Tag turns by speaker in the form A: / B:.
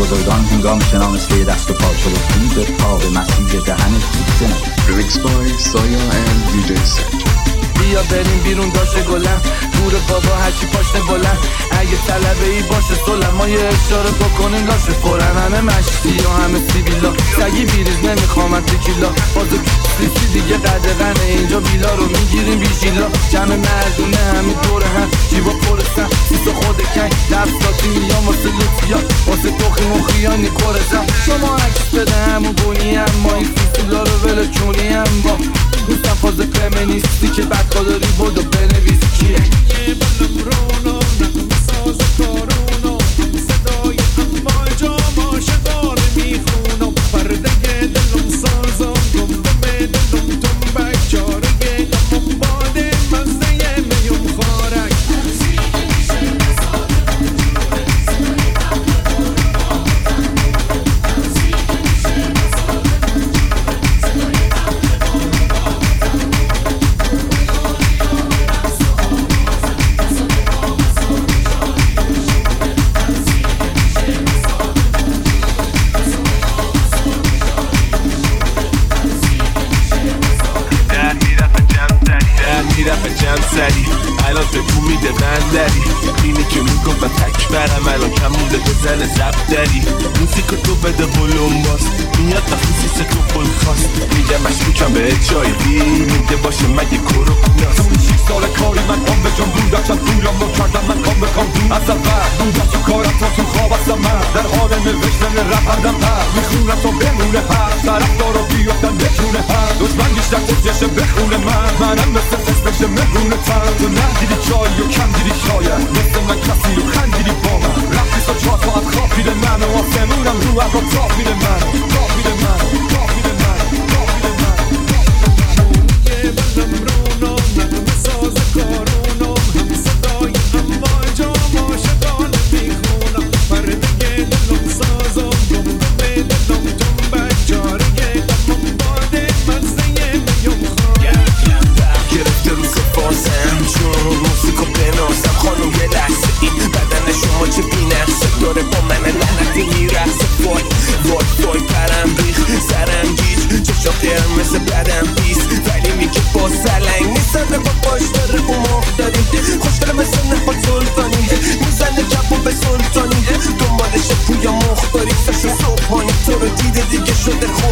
A: بزرگان هنگام شنامسته دست و پا شد به پا به مسیح دهنش بودن.
B: Remix by Saya and DJ Sergio.
C: بیا بریم بیرون داشته گلم گور بابا هرچی پاشنه بلند اگه طلبه ای باشه سلم ما یه اشاره بکنیم لاشه فورن همه مشتی و همه سیبیلا سگی بیریز نمیخوام از تکیلا بازو کسی دیگه قدقنه اینجا بیلا رو میگیریم بیشیلا جمع مردونه همین دور هم جیبا پرستم سیسو خود کن دستاتی میان واسه لوتیا واسه توخی مخیانی کرزم شما عکس بده همون بونی هم ما این فیسولا رو ول چونی هم با دوستم فاز فمینیستی که بدخوا داری بودو بنویس کیه
D: یه بلم رونو نقم ساز کارونو صدای اما جام عاشقانه میخونم پردگه دلم سازم گمدم دلم تنبک چارگه قمم باده مزه میم خارک
E: سری الان تو میده بندری اینی که میگم و تک برم الان کم مونده بزن زب داری موسیقی تو بده بلوم باز میاد تا خیسیس تو پل خواست میگم مشکوکم به چایدی میده باشه مگه کرو ناست اون 6 سال کاری من کام به جان بودم چند پولم رو کردم من کام بکام دون از اول بودم تو کارم تا تو خواب هستم من در حال نوشتن رپ هردم پر میخونم تا بمونه هر طرف دارو بیافتن بتونه هر دشمن بیشتر تجشه بخونه منم مثل فس بشه مهرونه تن تو نگیری جایی و کم گیری شاید مثل من کسی رو خندیری با من رفتی تا 4 ساعت خواب میده من و آسمونم رو اقا تاب میده من تاب میده من تاب میده من تاب میده من یه بلم رونو نقم ساز کارونو هم صدای اما جام عاشقانه میخونم پردگه دلم سازم گمدم دلم تنبک چارگه قمم باده مزه میم خواهد گرفته رو سفاسم چون موسیقا بناسم خانم یه لحظه این بدن شما چه بینقصه داره با من لعنتی میرخصه وای پرم ریخ سرم گیج چشا قرم مثل بدم پیس ولی میگه با سلنگ نیستم با باش داره با مخ داریم خوشگل مثل نخواد سلطانی میزنه کپو به سلطانی دنبالش پویا مخ داری سشو صبحانی تو رو دیده دیگه شده